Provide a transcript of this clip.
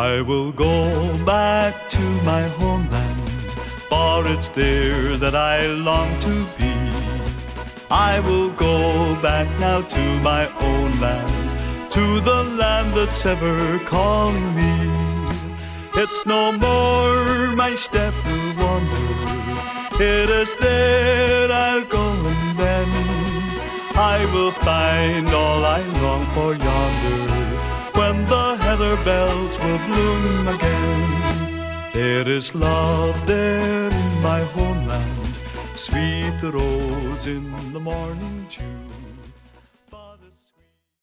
I will go back to my homeland, for it's there that I long to be. I will go back now to my own land, to the land that's ever calling me. It's no more my step to wander, it is there I'll go, and then I will find all I long for yonder, when the heather bells will bloom again. There is love there in my homeland, sweet the rose in the morning dew.